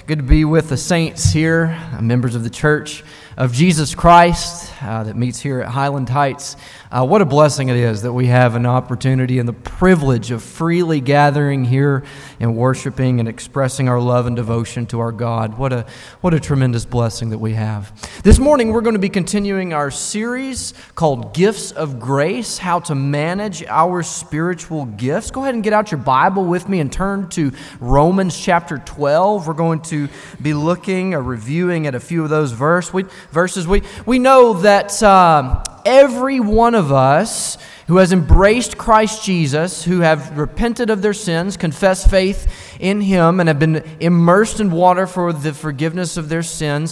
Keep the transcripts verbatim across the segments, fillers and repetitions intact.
Good to be with the saints here, uh, members of the Church of Jesus Christ uh, that meets here at Highland Heights. Uh, what a blessing it is that we have an opportunity and the privilege of freely gathering here and worshiping and expressing our love and devotion to our God. What a what a tremendous blessing that we have. This morning we're going to be continuing our series called Gifts of Grace, how to manage our spiritual gifts. Go ahead and get out your Bible with me and turn to Romans chapter twelve. We're going to be looking or reviewing at a few of those verse, we, verses. We, we know that uh, every one of us who has embraced Christ Jesus, who have repented of their sins, confessed faith in Him, and have been immersed in water for the forgiveness of their sins,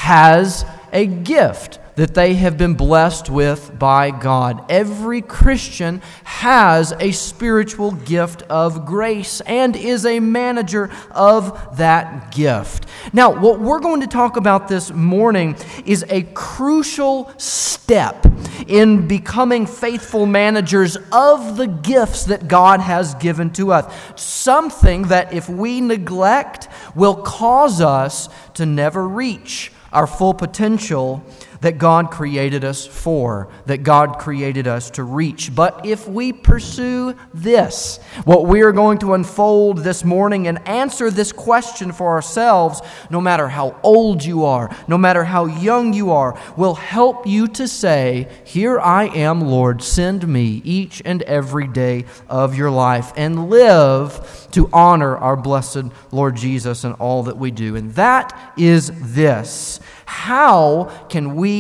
has a gift that they have been blessed with by God. Every Christian has a spiritual gift of grace and is a manager of that gift. Now, what we're going to talk about this morning is a crucial step in becoming faithful managers of the gifts that God has given to us. Something that if we neglect will cause us to never reach our full potential that God created us for, that God created us to reach. But if we pursue this, what we are going to unfold this morning and answer this question for ourselves, no matter how old you are, no matter how young you are, will help you to say, "Here I am, Lord, send me each and every day of your life," and live to honor our blessed Lord Jesus in all that we do. And that is this: how can we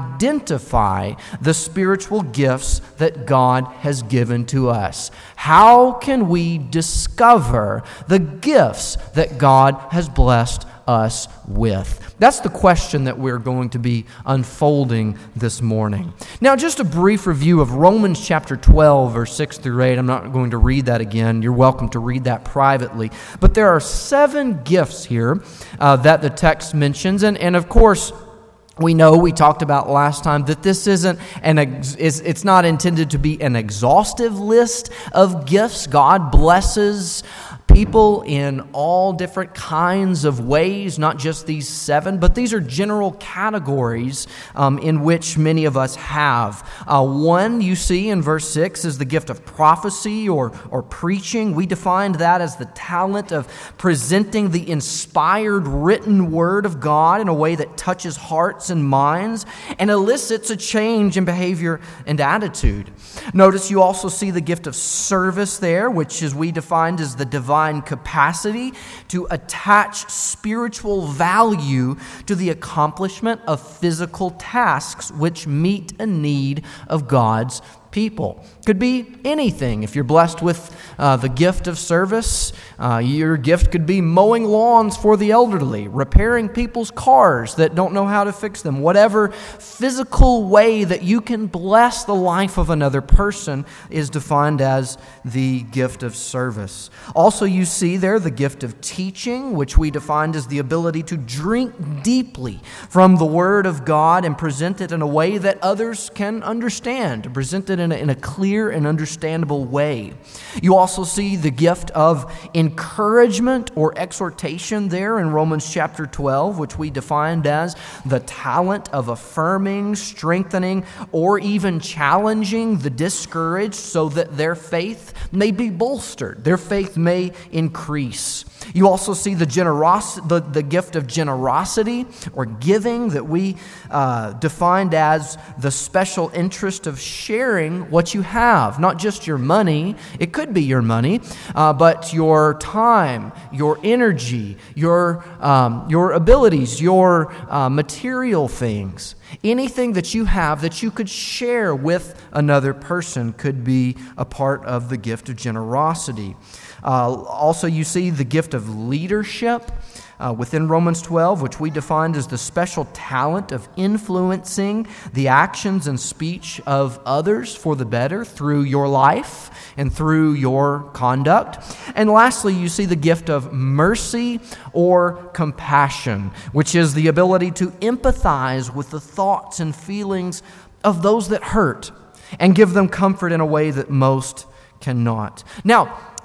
identify the spiritual gifts that God has given to us? How can we discover the gifts that God has blessed us with? That's the question that we're going to be unfolding this morning. Now, just a brief review of Romans chapter twelve, verse six through eight. I'm not going to read that again. You're welcome to read that privately. But there are seven gifts here uh, that the text mentions. And, and of course, we know, we talked about last time, that this isn't an ex- it's not intended to be an exhaustive list of gifts. God blesses people in all different kinds of ways, not just these seven, but these are general categories um, in which many of us have. Uh, one, you see in verse six, is the gift of prophecy or, or preaching. We defined that as the talent of presenting the inspired written word of God in a way that touches hearts and minds and elicits a change in behavior and attitude. Notice you also see the gift of service there, which is we defined as the divine capacity to attach spiritual value to the accomplishment of physical tasks which meet a need of God's people. Could be anything. If you're blessed with uh, the gift of service, uh, your gift could be mowing lawns for the elderly, repairing people's cars that don't know how to fix them. Whatever physical way that you can bless the life of another person is defined as the gift of service. Also, you see there the gift of teaching, which we defined as the ability to drink deeply from the Word of God and present it in a way that others can understand, to present it in a, in a clear and understandable way. You also see the gift of encouragement or exhortation there in Romans chapter twelve, which we defined as the talent of affirming, strengthening, or even challenging the discouraged so that their faith may be bolstered, their faith may increase. You also see the generos- the, the gift of generosity or giving that we uh, defined as the special interest of sharing what you have. Not just your money, it could be your money, uh, but your time, your energy, your, um, your abilities, your uh, material things. Anything that you have that you could share with another person could be a part of the gift of generosity. Uh, also, you see the gift of leadership uh, within Romans twelve, which we defined as the special talent of influencing the actions and speech of others for the better through your life and through your conduct. And lastly, you see the gift of mercy or compassion, which is the ability to empathize with the thoughts and feelings of those that hurt and give them comfort in a way that most cannot. Now,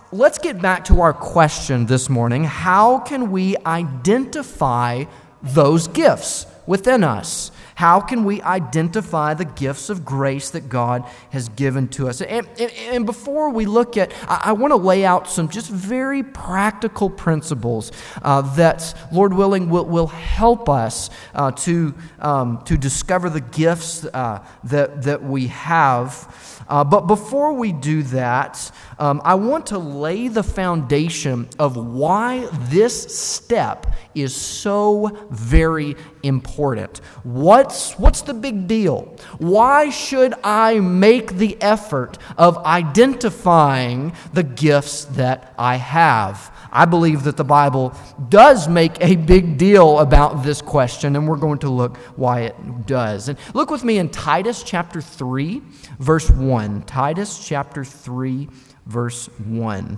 let's get back to our question this morning. How can we identify those gifts within us? How can we identify the gifts of grace that God has given to us? And, and, and before we look at, I, I want to lay out some just very practical principles uh, that, Lord willing, will, will help us uh, to, um, to discover the gifts uh, that, that we have. Uh, but before we do that, um, I want to lay the foundation of why this step is so very important. What's, what's the big deal? Why should I make the effort of identifying the gifts that I have? I believe that the Bible does make a big deal about this question, and we're going to look why it does. And look with me in Titus chapter three, verse one. Titus chapter three, verse one.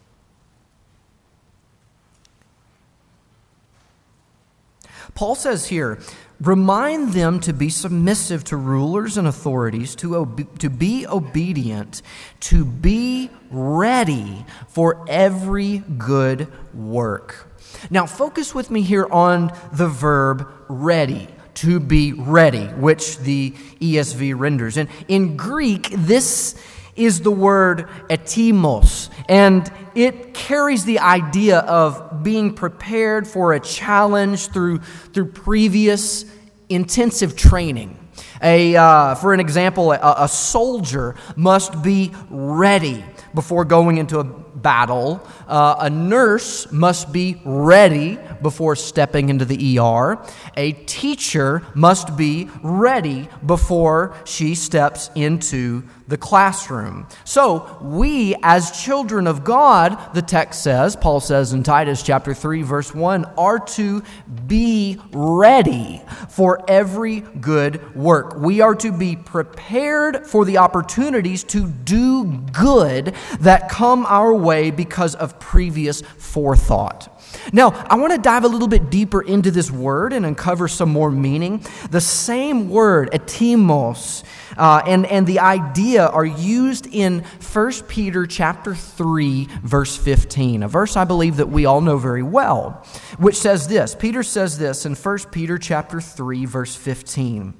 Paul says here, remind them to be submissive to rulers and authorities, to, obe- to be obedient, to be ready for every good work. Now, focus with me here on the verb ready, to be ready, which the E S V renders. And in Greek, this is the word etimos, and it carries the idea of being prepared for a challenge through, through previous intensive training. A, uh, for an example, a, a soldier must be ready before going into a battle. Uh, a nurse must be ready before stepping into the E R. A teacher must be ready before she steps into the classroom. So we, as children of God, the text says, Paul says in Titus chapter three, verse one, are to be ready for every good work. We are to be prepared for the opportunities to do good that come our way because of previous forethought. Now, I want to dive a little bit deeper into this word and uncover some more meaning. The same word, etimos, uh, and, and the idea are used in First Peter chapter three, verse fifteen, a verse I believe that we all know very well, which says this. Peter says this in First Peter chapter three, verse fifteen.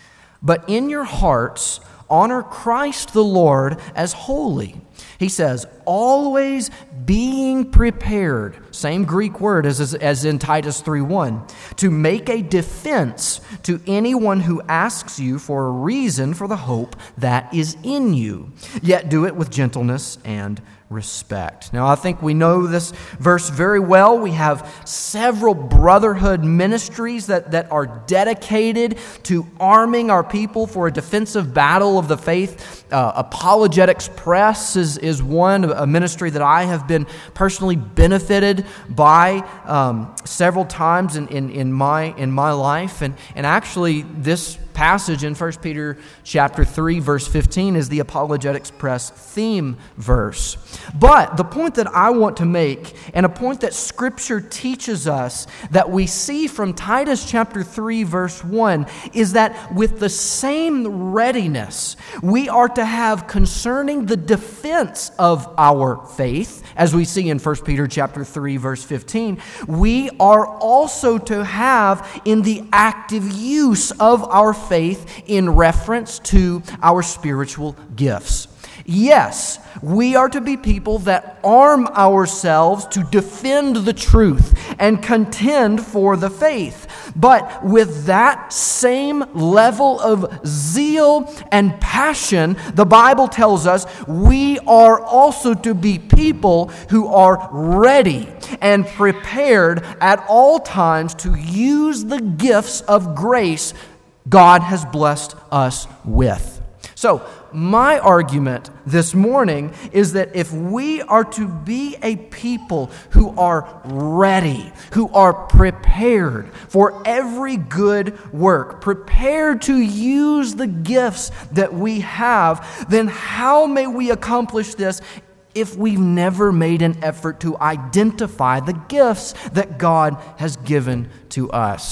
But in your hearts, honor Christ the Lord as holy. He says, always being prepared, same Greek word as, as in Titus three one, to make a defense to anyone who asks you for a reason for the hope that is in you. Yet do it with gentleness and respect. Now, I think we know this verse very well. We have several brotherhood ministries that, that are dedicated to arming our people for a defensive battle of the faith. Uh, Apologetics Press is, is one, a ministry that I have been personally benefited by um, several times in, in, in my in my life. And, and actually, this passage in First Peter chapter three, verse fifteen is the Apologetics Press theme verse. But the point that I want to make, and a point that Scripture teaches us that we see from Titus chapter three, verse one, is that with the same readiness we are to have concerning the defense of our faith, as we see in First Peter chapter three, verse fifteen, we are also to have in the active use of our faith in reference to our spiritual gifts. Yes, we are to be people that arm ourselves to defend the truth and contend for the faith. But with that same level of zeal and passion, the Bible tells us we are also to be people who are ready and prepared at all times to use the gifts of grace God has blessed us with. So, my argument this morning is that if we are to be a people who are ready, who are prepared for every good work, prepared to use the gifts that we have, then how may we accomplish this if we've never made an effort to identify the gifts that God has given to us?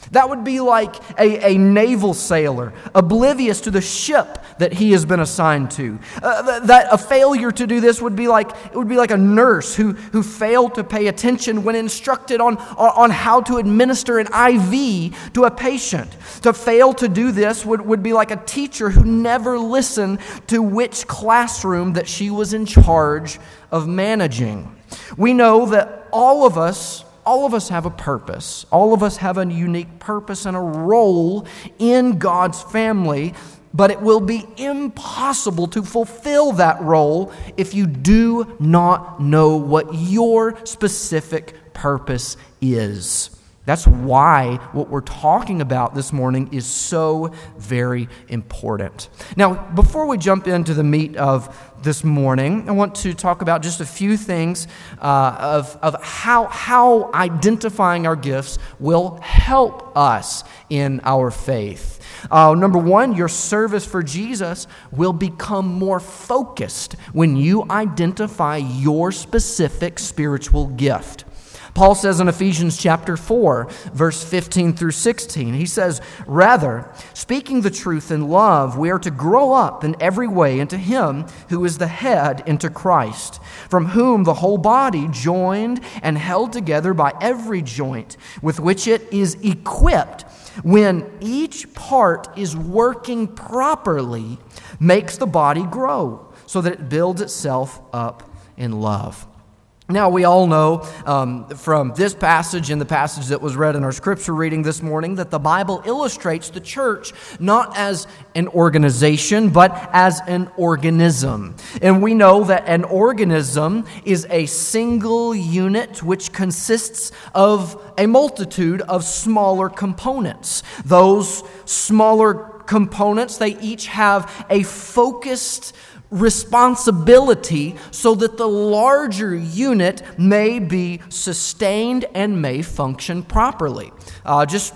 That would be like a, a naval sailor, oblivious to the ship that he has been assigned to. Uh, th- that a failure to do this would be like it would be like a nurse who, who failed to pay attention when instructed on, on, on how to administer an I V to a patient. To fail to do this would, would be like a teacher who never listened to which classroom that she was in charge of managing. We know that all of us All of us have a purpose. All of us have a unique purpose and a role in God's family, but it will be impossible to fulfill that role if you do not know what your specific purpose is. That's why what we're talking about this morning is so very important. Now, before we jump into the meat of this morning, I want to talk about just a few things uh, of, of how, how identifying our gifts will help us in our faith. Uh, number one, your service for Jesus will become more focused when you identify your specific spiritual gift. Paul says in Ephesians chapter four, verse fifteen through sixteen, he says, "Rather, speaking the truth in love, we are to grow up in every way into Him who is the head, into Christ, from whom the whole body, joined and held together by every joint with which it is equipped, when each part is working properly, makes the body grow, so that it builds itself up in love." Now, we all know um, from this passage and the passage that was read in our scripture reading this morning that the Bible illustrates the church not as an organization, but as an organism. And we know that an organism is a single unit which consists of a multitude of smaller components. Those smaller components, they each have a focused responsibility so that the larger unit may be sustained and may function properly. Uh, just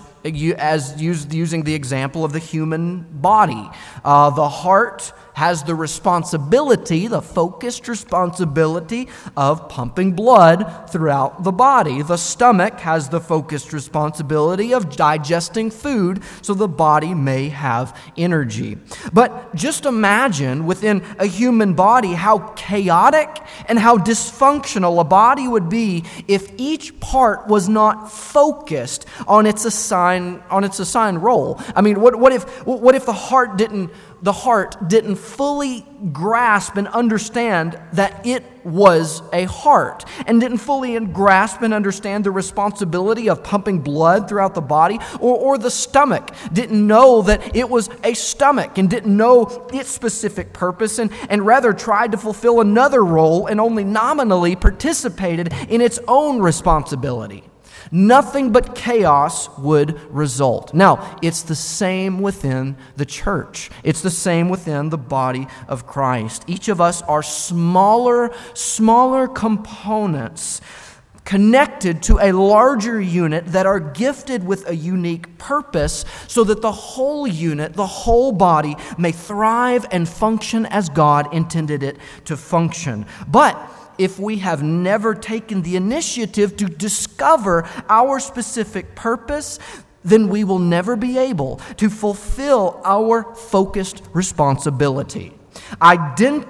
as used, using the example of the human body, uh, the heart has the responsibility, the focused responsibility of pumping blood throughout the body. The stomach has the focused responsibility of digesting food so the body may have energy. But just imagine within a human body how chaotic and how dysfunctional a body would be if each part was not focused on its assigned on its assigned role. I mean, what what if what if the heart didn't the heart didn't fully grasp and understand that it was a heart, and didn't fully grasp and understand the responsibility of pumping blood throughout the body, or, or the stomach didn't know that it was a stomach and didn't know its specific purpose, and, and rather tried to fulfill another role and only nominally participated in its own responsibility. Nothing but chaos would result. Now, it's the same within the church. It's the same within the body of Christ. Each of us are smaller, smaller components connected to a larger unit that are gifted with a unique purpose so that the whole unit, the whole body, may thrive and function as God intended it to function. But if we have never taken the initiative to discover our specific purpose, then we will never be able to fulfill our focused responsibility. Ident-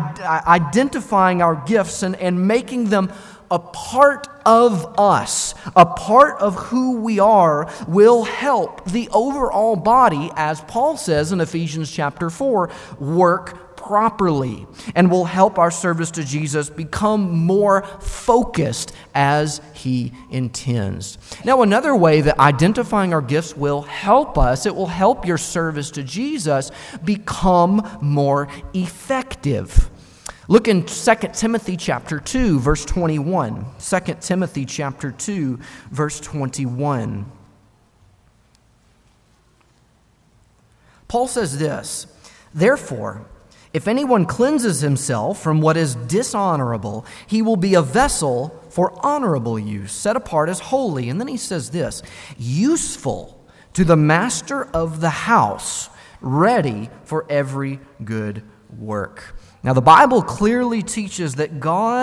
identifying our gifts and, and making them a part of us, a part of who we are, will help the overall body, as Paul says in Ephesians chapter four, work properly, and will help our service to Jesus become more focused as He intends. Now, another way that identifying our gifts will help us, it will help your service to Jesus become more effective. Look in Second Timothy chapter two, verse twenty-one. Second Timothy chapter two, verse twenty-one. Paul says this, "Therefore, if anyone cleanses himself from what is dishonorable, he will be a vessel for honorable use, set apart as holy." And then he says this, "useful to the master of the house, ready for every good work." Now, the Bible clearly teaches that God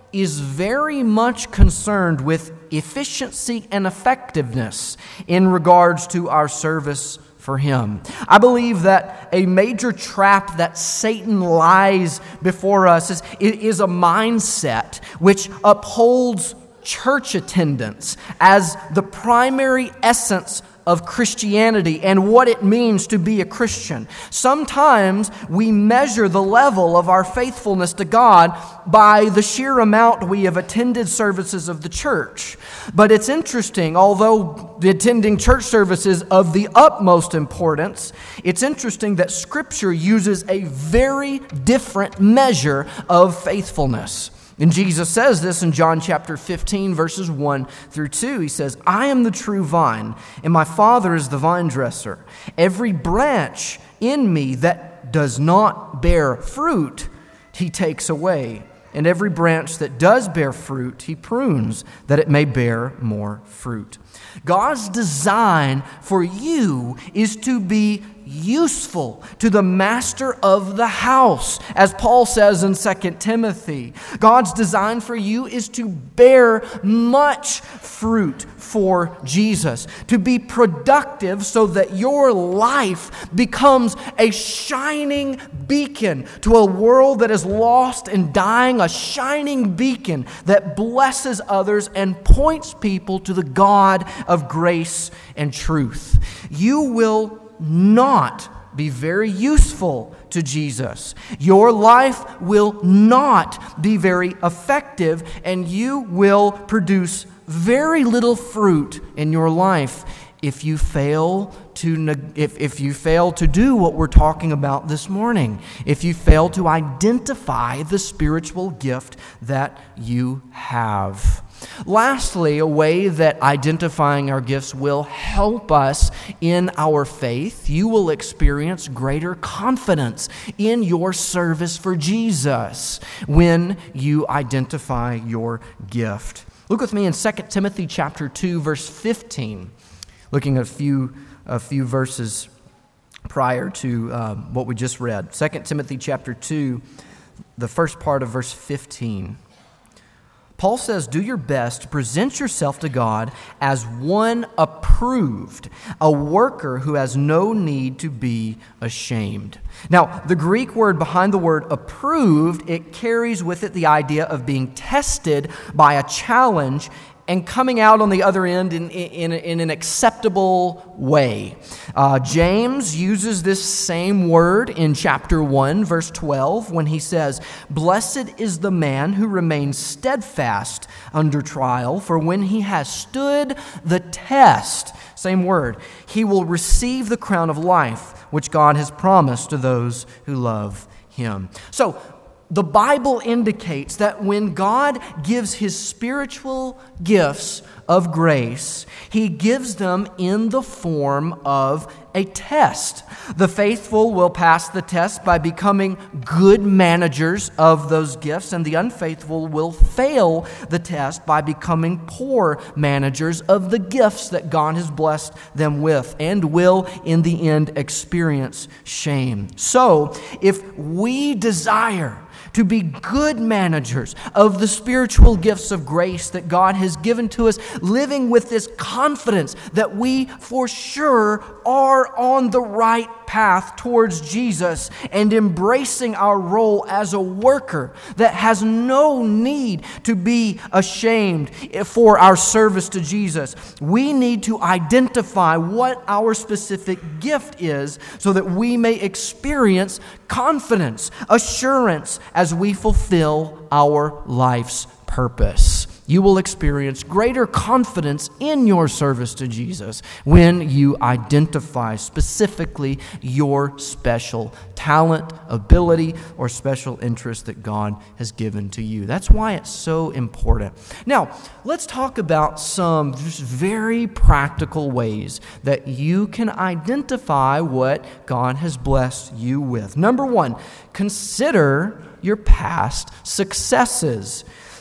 is very much concerned with efficiency and effectiveness in regards to our service for Him. I believe that a major trap that Satan lies before us is, is a mindset which upholds church attendance as the primary essence of Christianity and what it means to be a Christian. Sometimes we measure the level of our faithfulness to God by the sheer amount we have attended services of the church. But it's interesting, although the attending church service is of the utmost importance, it's interesting that Scripture uses a very different measure of faithfulness. And Jesus says this in John chapter fifteen, verses one through two. He says, I am the true vine, and my Father is the vine dresser. Every branch in me that does not bear fruit, He takes away. And every branch that does bear fruit, He prunes, that it may bear more fruit. God's design for you is to be useful to the master of the house, as Paul says in Second Timothy. God's design for you is to bear much fruit for Jesus, to be productive so that your life becomes a shining beacon to a world that is lost and dying, a shining beacon that blesses others and points people to the God of grace and truth. You will not be very useful to Jesus. Your life will not be very effective, and you will produce very little fruit in your life if you fail to if, if you fail to do what we're talking about this morning, if you fail to identify the spiritual gift that you have. Lastly, a way that identifying our gifts will help us in our faith, you will experience greater confidence in your service for Jesus when you identify your gift. Look with me in Second Timothy chapter two, verse fifteen, looking at a few, a few verses prior to uh, what we just read. Second Timothy chapter two, the first part of verse fifteen. Paul says, do your best to present yourself to God as one approved, a worker who has no need to be ashamed. Now, the Greek word behind the word approved, it carries with it the idea of being tested by a challenge and coming out on the other end in, in, in an acceptable way. Uh, James uses this same word in chapter one, verse twelve, when he says, blessed is the man who remains steadfast under trial, for when he has stood the test, same word, he will receive the crown of life, which God has promised to those who love Him. So, the Bible indicates that when God gives His spiritual gifts of grace, He gives them in the form of a test. The faithful will pass the test by becoming good managers of those gifts, and the unfaithful will fail the test by becoming poor managers of the gifts that God has blessed them with, and will, in the end, experience shame. So, if we desire to be good managers of the spiritual gifts of grace that God has given to us, living with this confidence that we for sure are on the right path towards Jesus, and embracing our role as a worker that has no need to be ashamed for our service to Jesus. We need to identify what our specific gift is so that we may experience confidence, assurance as we fulfill our life's purpose. You will experience greater confidence in your service to Jesus when you identify specifically your special talent, ability, or special interest that God has given to you. That's why it's so important. Now, let's talk about some just very practical ways that you can identify what God has blessed you with. Number one, consider your past successes.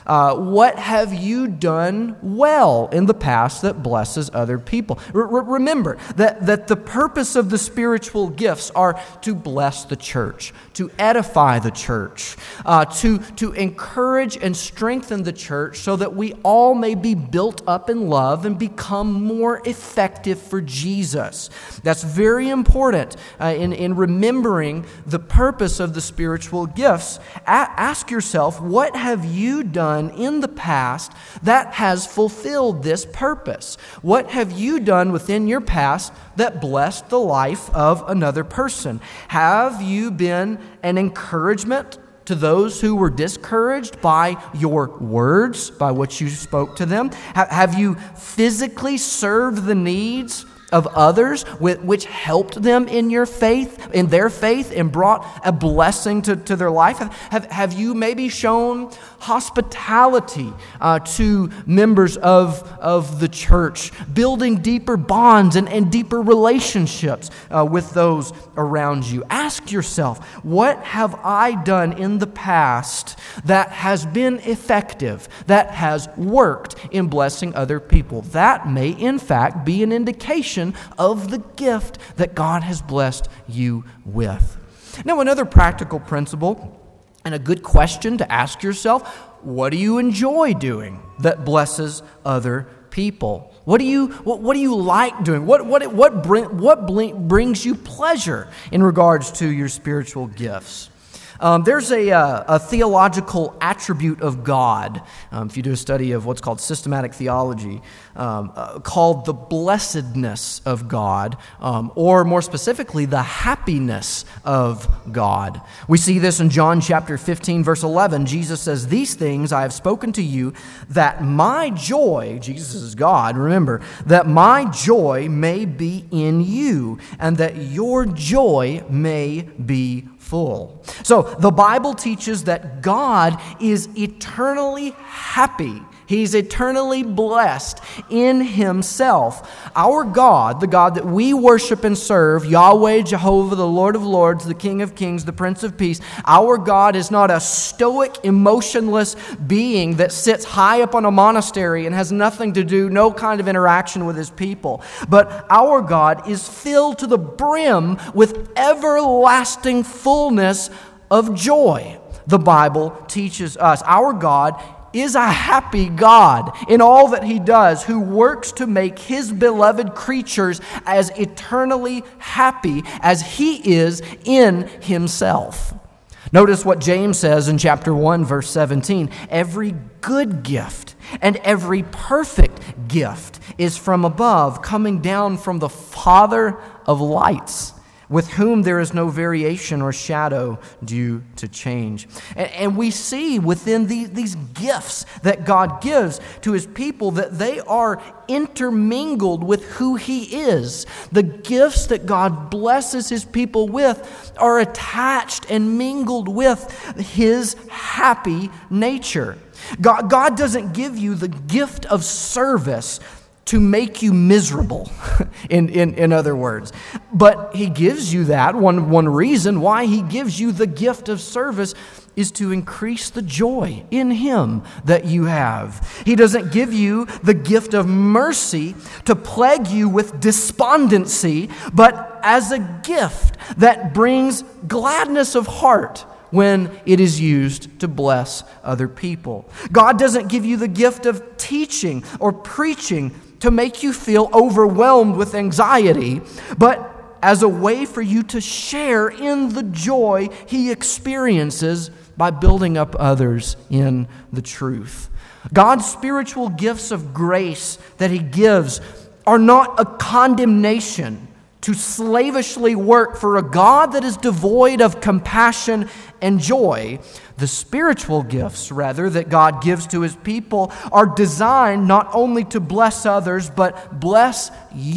Uh, what have you done well in the past that blesses other people? R- remember that, that the purpose of the spiritual gifts are to bless the church, to edify the church, uh, to, to encourage and strengthen the church so that we all may be built up in love and become more effective for Jesus. That's very important uh, in, in remembering the purpose of the spiritual gifts. A- ask yourself, what have you done in the past that has fulfilled this purpose? What have you done within your past that blessed the life of another person? Have you been an encouragement to those who were discouraged by your words, by what you spoke to them? Have you physically served the needs of others, which helped them in your faith, in their faith, and brought a blessing to, to their life? Have, have you maybe shown hospitality uh, to members of, of the church, building deeper bonds and, and deeper relationships uh, with those around you? Ask yourself, what have I done in the past that has been effective, that has worked in blessing other people? That may, in fact, be an indication of the gift that God has blessed you with. Now, another practical principle and a good question to ask yourself: what do you enjoy doing that blesses other people? What do you what, what do you like doing? What what what bring, what brings you pleasure in regards to your spiritual gifts? Um, there's a, uh, a theological attribute of God, um, if you do a study of what's called systematic theology, um, uh, called the blessedness of God, um, or more specifically, the happiness of God. We see this in John chapter fifteen, verse eleven. Jesus says, "These things I have spoken to you, that my joy," Jesus is God, remember, "that my joy may be in you, and that your joy may be full." So the Bible teaches that God is eternally happy. He's eternally blessed in Himself. Our God, the God that we worship and serve, Yahweh, Jehovah, the Lord of Lords, the King of Kings, the Prince of Peace, our God is not a stoic, emotionless being that sits high up on a monastery and has nothing to do, no kind of interaction with His people. But our God is filled to the brim with everlasting fullness of joy. The Bible teaches us our God is a happy God in all that He does, who works to make His beloved creatures as eternally happy as He is in Himself. Notice what James says in chapter one, verse seventeen. "Every good gift and every perfect gift is from above, coming down from the Father of lights, with whom there is no variation or shadow due to change." And, and we see within the, these gifts that God gives to His people that they are intermingled with who He is. The gifts that God blesses His people with are attached and mingled with His happy nature. God, God doesn't give you the gift of service to make you miserable, in, in, in other words. But He gives you that. One, one reason why He gives you the gift of service is to increase the joy in Him that you have. He doesn't give you the gift of mercy to plague you with despondency, but as a gift that brings gladness of heart when it is used to bless other people. God doesn't give you the gift of teaching or preaching to make you feel overwhelmed with anxiety, but as a way for you to share in the joy He experiences by building up others in the truth. God's spiritual gifts of grace that He gives are not a condemnation to slavishly work for a God that is devoid of compassion and joy. The spiritual gifts, rather, that God gives to His people are designed not only to bless others, but bless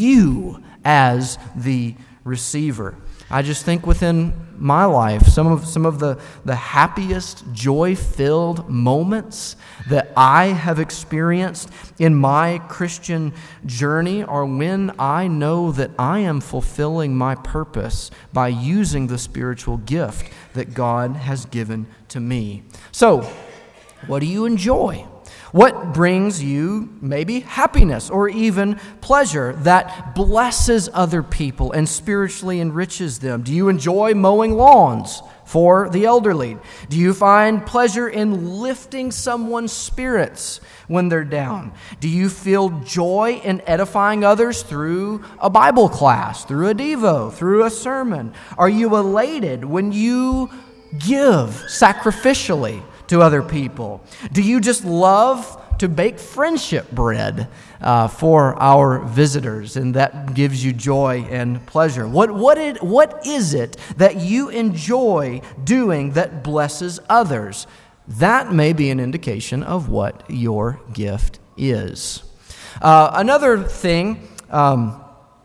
you as the receiver. I just think within my life, some of some of the, the happiest, joy-filled moments that I have experienced in my Christian journey are when I know that I am fulfilling my purpose by using the spiritual gift that God has given to me. So, What do you enjoy? What brings you maybe happiness or even pleasure that blesses other people and spiritually enriches them? Do you enjoy mowing lawns for the elderly? Do you find pleasure in lifting someone's spirits when they're down? Do you feel joy in edifying others through a Bible class, through a Devo, through a sermon? Are you elated when you give sacrificially to other people? Do you just love to bake friendship bread uh, for our visitors, and that gives you joy and pleasure? What what it what is it that you enjoy doing that blesses others? That may be an indication of what your gift is. Uh, another thing. Um,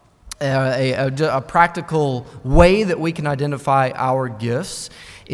A, a, a practical way that we can identify our gifts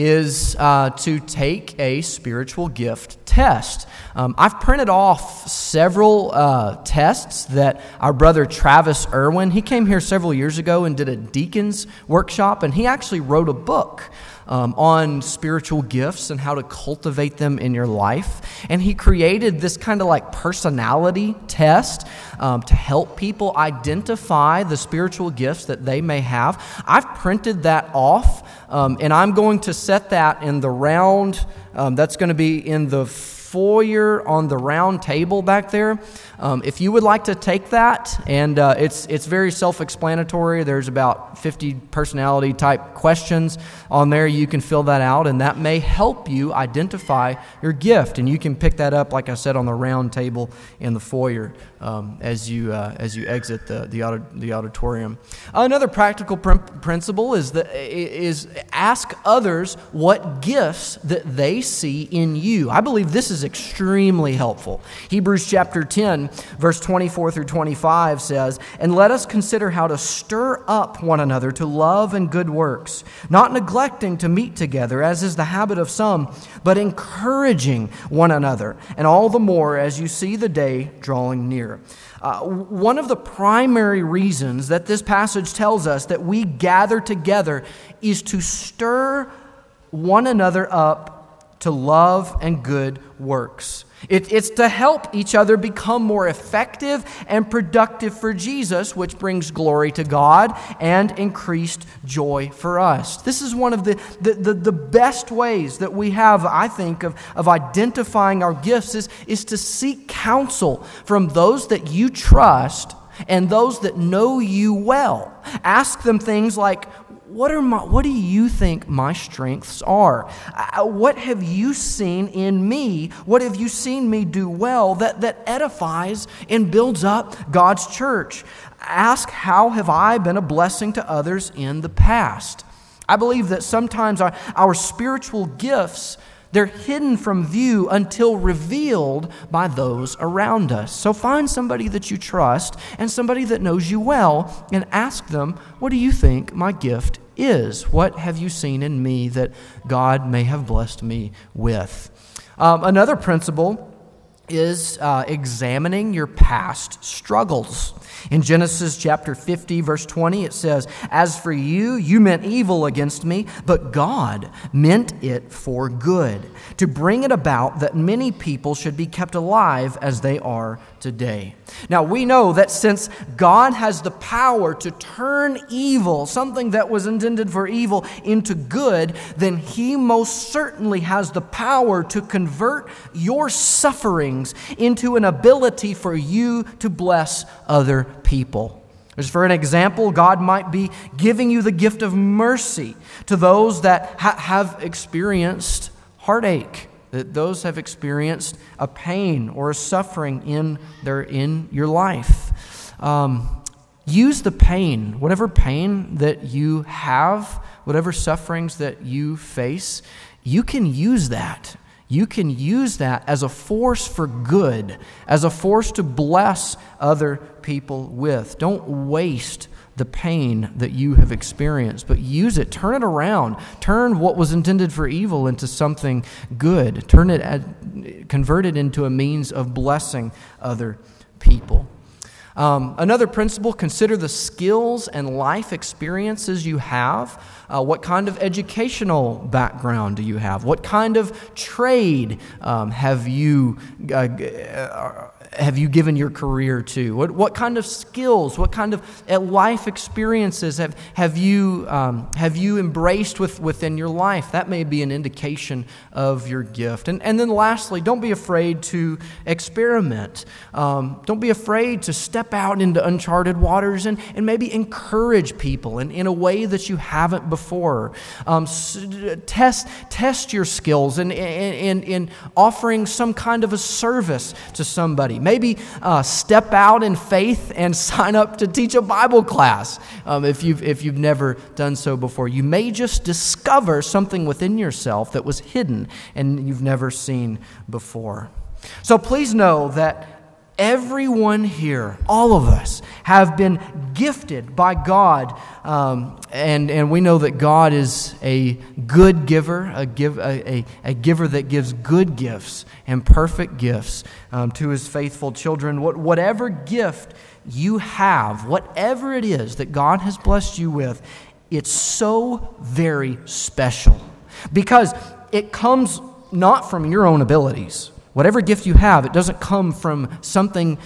is uh, to take a spiritual gift test. Um, I've printed off several uh, tests that our brother Travis Irwin, he came here several years ago and did a deacons workshop, and he actually wrote a book Um, on spiritual gifts and how to cultivate them in your life. And he created this kind of like personality test um, to help people identify the spiritual gifts that they may have. I've printed that off, um, and I'm going to set that in the round, um, that's going to be in the foyer on the round table back there. Um, if you would like to take that, and uh, it's it's very self-explanatory. There's about fifty personality type questions on there. You can fill that out, and that may help you identify your gift. And you can pick that up, like I said, on the round table in the foyer um, as you uh, as you exit the the, audit, the auditorium. Another practical pr- principle is that is ask others what gifts that they see in you. I believe this is extremely helpful. Hebrews chapter ten, verse twenty-four through twenty-five says, "And let us consider how to stir up one another to love and good works, not neglecting to meet together, as is the habit of some, but encouraging one another, and all the more as you see the day drawing near." Uh, one of the primary reasons that this passage tells us that we gather together is to stir one another up to love and good works. It, it's to help each other become more effective and productive for Jesus, which brings glory to God and increased joy for us. This is one of the, the, the, the best ways that we have, I think, of, of identifying our gifts is, is to seek counsel from those that you trust and those that know you well. Ask them things like, What are my, what do you think my strengths are? Uh, what have you seen in me? What have you seen me do well that, that edifies and builds up God's church? Ask, how have I been a blessing to others in the past? I believe that sometimes our, our spiritual gifts, they're hidden from view until revealed by those around us. So find somebody that you trust and somebody that knows you well and ask them, what do you think my gift is? What have you seen in me that God may have blessed me with? Um, another principle is uh, examining your past struggles. In Genesis chapter fifty, verse twenty, it says, "As for you, you meant evil against me, but God meant it for good, to bring it about that many people should be kept alive as they are today." Now, we know that since God has the power to turn evil, something that was intended for evil, into good, then He most certainly has the power to convert your sufferings into an ability for you to bless other people. Just for an example, God might be giving you the gift of mercy to those that ha- have experienced heartache, that those have experienced a pain or a suffering in their in your life. Um, use the pain, whatever pain that you have, whatever sufferings that you face, you can use that. You can use that as a force for good, as a force to bless other people with. Don't waste the pain that you have experienced, but use it, turn it around, turn what was intended for evil into something good, turn it, convert it into a means of blessing other people. Um, another principle, consider the skills and life experiences you have. Uh, what kind of educational background do you have? What kind of trade um, have you uh, have you given your career to? What what kind of skills? What kind of uh, life experiences have have you um, have you embraced with, within your life? That may be an indication of your gift. And and then lastly, don't be afraid to experiment. Um, don't be afraid to step out into uncharted waters and, and maybe encourage people in, in a way that you haven't before. Before. Um, test test your skills in, in, in offering some kind of a service to somebody. Maybe uh, step out in faith and sign up to teach a Bible class um, if you've if you've never done so before. You may just discover something within yourself that was hidden and you've never seen before. So please know that everyone here, all of us, have been gifted by God, um, and and we know that God is a good giver, a give a, a, a giver that gives good gifts and perfect gifts um, to His faithful children. What whatever gift you have, whatever it is that God has blessed you with, it's so very special because it comes not from your own abilities. Whatever gift you have, it doesn't come from something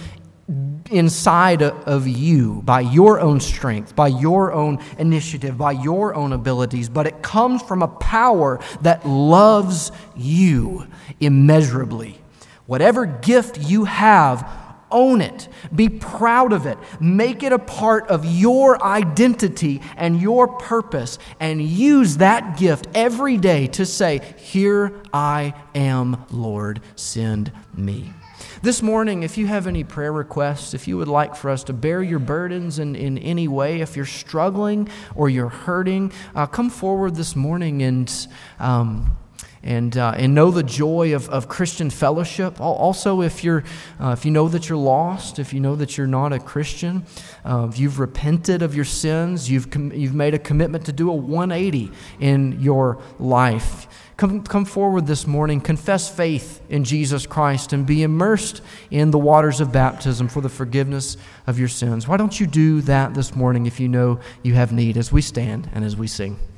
inside of you, by your own strength, by your own initiative, by your own abilities, but it comes from a power that loves you immeasurably. Whatever gift you have, own it. Be proud of it. Make it a part of your identity and your purpose, and use that gift every day to say, "Here I am, Lord, send me." This morning, if you have any prayer requests, if you would like for us to bear your burdens in, in any way, if you're struggling or you're hurting, uh, come forward this morning and um, And uh, and know the joy of, of Christian fellowship. Also, if you're uh, if you know that you're lost, if you know that you're not a Christian, uh, if you've repented of your sins, you've com- you've made a commitment to do a one eighty in your life. Come come forward this morning, confess faith in Jesus Christ, and be immersed in the waters of baptism for the forgiveness of your sins. Why don't you do that this morning if you know you have need? As we stand and as we sing.